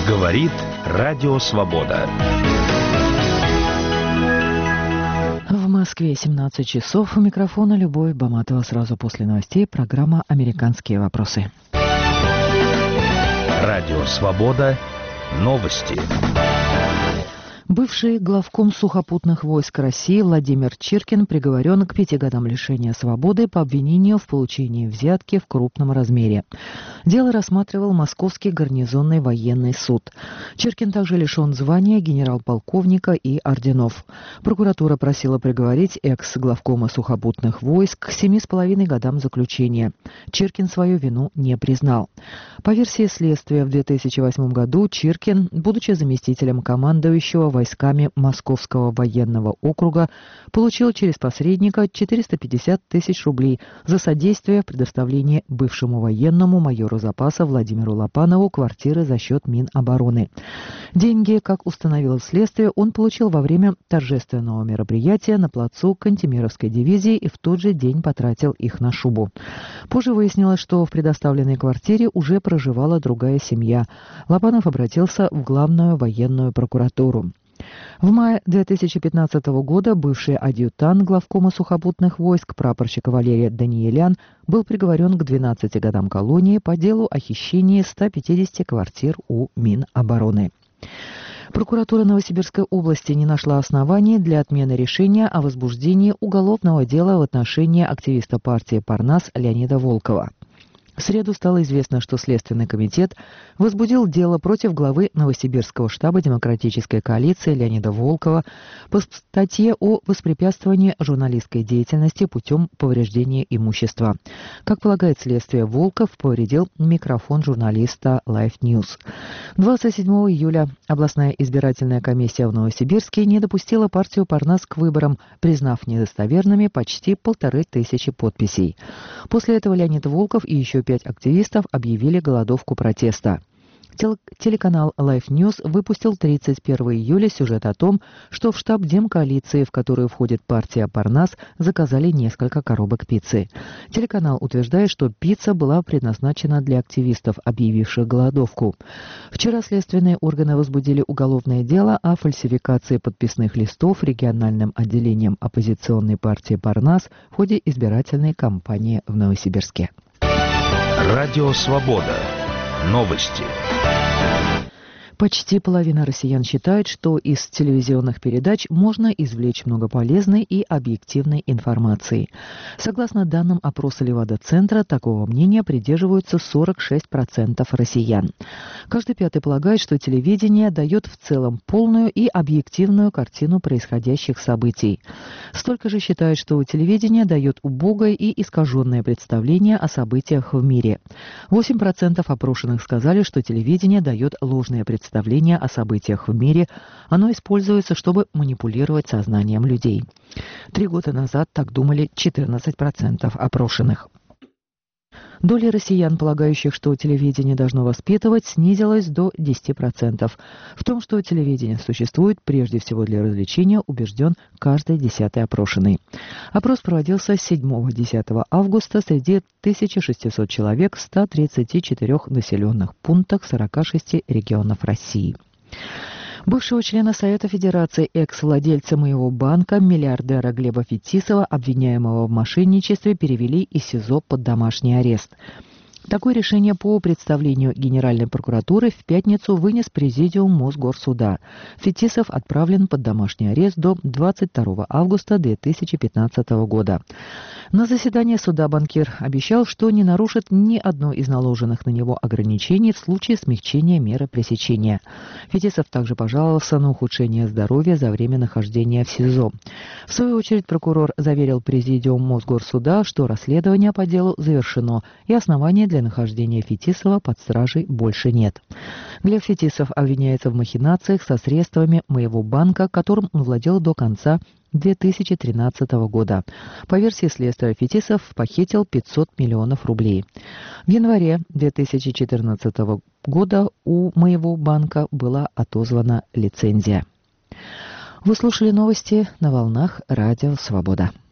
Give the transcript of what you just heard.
Говорит Радио Свобода. В Москве 17 часов. У микрофона Любовь Баматова. Сразу после новостей программа «Американские вопросы». Радио Свобода. Новости. Бывший главком сухопутных войск России Владимир Чиркин приговорен к 5 годам лишения свободы по обвинению в получении взятки в крупном размере. Дело рассматривал Московский гарнизонный военный суд. Чиркин также лишен звания генерал-полковника и орденов. Прокуратура просила приговорить экс-главкома сухопутных войск к 7,5 годам заключения. Чиркин свою вину не признал. По версии следствия, в 2008 году Чиркин, будучи заместителем командующего войсками Московского военного округа, получил через посредника 450 тысяч рублей за содействие в предоставлении бывшему военному майору запаса Владимиру Лопанову квартиры за счет Минобороны. Деньги, как установило следствие, он получил во время торжественного мероприятия на плацу Кантемировской дивизии и в тот же день потратил их на шубу. Позже выяснилось, что в предоставленной квартире уже проживала другая семья. Лопанов обратился в Главную военную прокуратуру. В мае 2015 года бывший адъютант главкома сухопутных войск прапорщик Валерий Даниелян был приговорен к 12 годам колонии по делу о хищении 150 квартир у Минобороны. Прокуратура Новосибирской области не нашла оснований для отмены решения о возбуждении уголовного дела в отношении активиста партии «Парнас» Леонида Волкова. В среду стало известно, что Следственный комитет возбудил дело против главы Новосибирского штаба Демократической коалиции Леонида Волкова по статье о воспрепятствовании журналистской деятельности путем повреждения имущества. Как полагает следствие, Волков повредил микрофон журналиста Life News. 27 июля областная избирательная комиссия в Новосибирске не допустила партию «Парнас» к выборам, признав недостоверными почти 1500 подписей. После этого Леонид Волков и еще 5 активистов объявили голодовку протеста. Телеканал Life News выпустил 31 июля сюжет о том, что в штаб Демкоалиции, в которую входит партия «Парнас», заказали несколько коробок пиццы. Телеканал утверждает, что пицца была предназначена для активистов, объявивших голодовку. Вчера следственные органы возбудили уголовное дело о фальсификации подписных листов региональным отделением оппозиционной партии «Парнас» в ходе избирательной кампании в Новосибирске. Радио Свобода. Новости. Почти половина россиян считает, что из телевизионных передач можно извлечь много полезной и объективной информации. Согласно данным опроса Левада-центра, такого мнения придерживаются 46% россиян. Каждый пятый полагает, что телевидение дает в целом полную и объективную картину происходящих событий. Столько же считают, что телевидение дает убогое и искаженное представление о событиях в мире. 8% опрошенных сказали, что телевидение дает ложное представление о событиях в мире, оно используется, чтобы манипулировать сознанием людей. 3 года назад так думали 14% опрошенных. Доля россиян, полагающих, что телевидение должно воспитывать, снизилась до 10%. В том, что телевидение существует прежде всего для развлечения, убежден каждый 10-й опрошенный. Опрос проводился с 7-10 августа среди 1600 человек в 134 населенных пунктах 46 регионов России. Бывшего члена Совета Федерации, экс-владельца «Моего банка», миллиардера Глеба Фетисова, обвиняемого в мошенничестве, перевели из СИЗО под домашний арест. Такое решение по представлению Генеральной прокуратуры в пятницу вынес Президиум Мосгорсуда. Фетисов отправлен под домашний арест до 22 августа 2015 года. На заседании суда банкир обещал, что не нарушит ни одно из наложенных на него ограничений в случае смягчения меры пресечения. Фетисов также пожаловался на ухудшение здоровья за время нахождения в СИЗО. В свою очередь прокурор заверил Президиум Мосгорсуда, что расследование по делу завершено и основания для нахождения Фетисова под стражей больше нет. Глеб Фетисов обвиняется в махинациях со средствами «Моего банка», которым он владел до конца 2013 года. По версии следствия, Фетисов похитил 500 миллионов рублей. В январе 2014 года у «Моего банка» была отозвана лицензия. Вы слушали новости на волнах Радио Свобода.